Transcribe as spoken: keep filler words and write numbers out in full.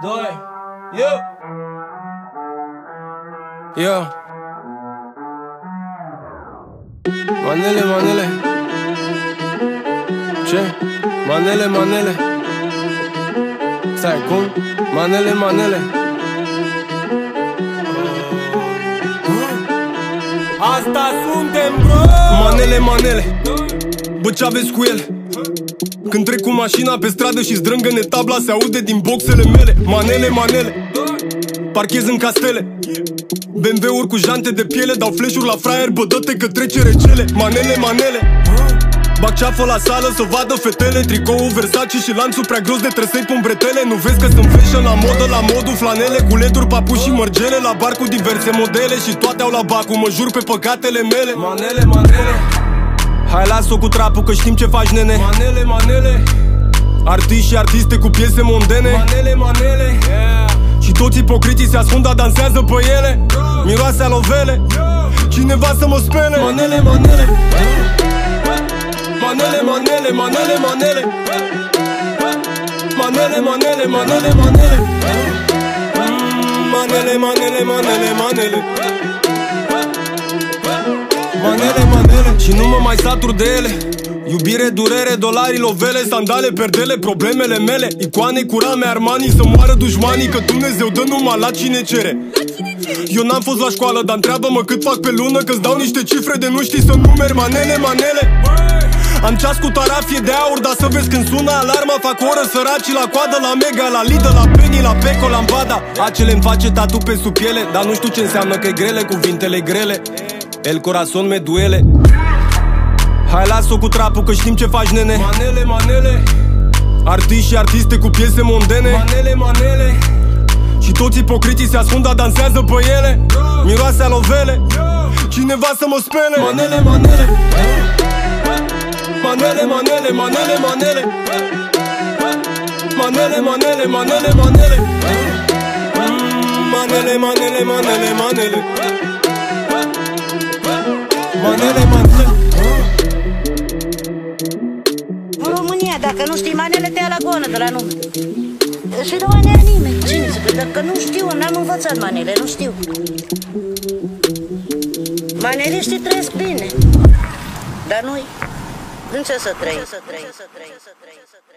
doi, eu Eu Manele, manele Ce? Manele, manele Stai, cum? Manele, manele Asta suntem, bro! Manele, manele Bă, ce-aveți cu ele? Când trec cu mașina pe stradă și zdrângăne tabla, se aude din boxele mele. Manele, manele Parchez în castele B M W-uri cu jante de piele, dau flash-uri la fraier, bă, dă-te că trece recele. Manele, manele Bag ceafă la sală să vadă fetele, tricoul Versace și lanțul prea gros de trăsei pun bretele. Nu vezi că sunt fashion la modă, la modul flanele, cu leduri, papuși și mărgele, la bar cu diverse modele și toate au la bacu, mă jur pe păcatele mele. Manele, manele Hai las-o cu trapul că știm ce faci, nene. Manele, manele Artiști și artiste cu piese mondene. Manele, manele yeah. Și toți ipocriții se ascund, dar dansează pe ele. Miroase alovele, cineva să mă spele. Manele, manele Manele, manele, manele, manele Manele, manele, manele, manele Manele, manele, manele, manele Manele, manele Și nu mă mai satur de ele. Iubire, durere, dolari, lovele, sandale, perdele, problemele mele. Icoane cu rame Armani, să moară dușmanii, că Dumnezeu dă numai la cine cere. Eu n-am fost la școală, dar întreabă-mă cât fac pe lună, că-ți dau niște cifre de nu știi să numeri. Manele, manele Am ceas cu tarafie de aur, dar să vezi când sună alarma, fac oră săracii la coadă, la Mega, la Lidl, la Penny, la Peco, la Ambada. Acele-mi face tatu pe sub piele, dar nu știu ce înseamnă că e grele, cuvintele grele. El corazon me duele. Hai las-o cu trapul că știm ce faci, nene. Manele, manele Artiști și artiste cu piese mondene. Manele, manele Și toți ipocriții se ascund, dar dansează pe ele. Miroase alovele, cineva să mă spele. Manele, manele Manele, manele, manele, manele Manele, manele, manele, manele Manele, manele, manele, manele Manele, manele În România, dacă nu știi manele, te ia la goană de la nume. Și nu manele nimeni. Cine zice? Dacă nu știu, n-am învățat manele, nu știu. Maneliștii trăiesc bine, dar noi în ce să trăim?